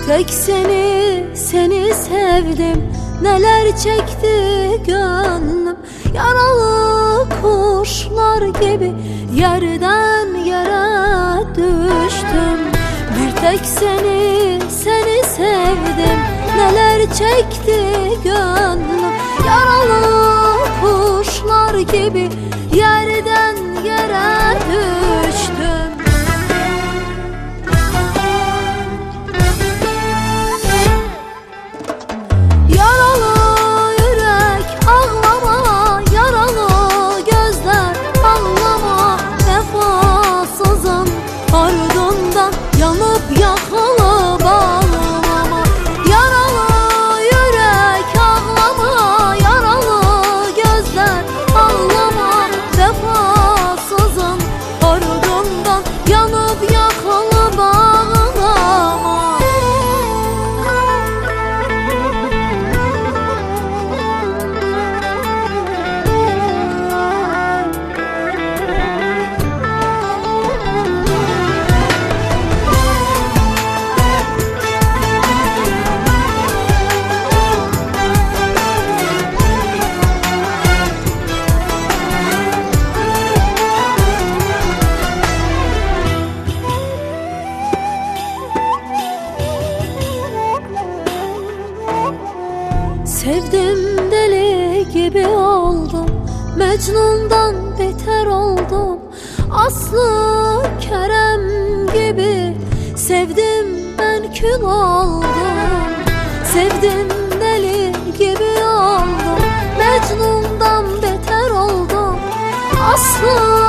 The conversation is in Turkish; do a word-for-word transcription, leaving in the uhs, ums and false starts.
tek seni, seni sevdim. Neler çekti gönlüm, yaralı kuşlar gibi yerden yere düştüm. Bir tek seni, seni sevdim. Neler çekti gönlüm, yaralı kuşlar gibi yerden yere düştüm. Ardından yanıp yakılı bağlamama, yaralı yürek ağlama, yaralı gözler ağlama, vefasızın ardından yanıp yakılı bağlama. Sevdim, deli gibi oldum, Mecnun'dan beter oldum. Aslı Kerem gibi sevdim, ben kül oldum. Sevdim, deli gibi oldum, Mecnun'dan beter oldum. Aslı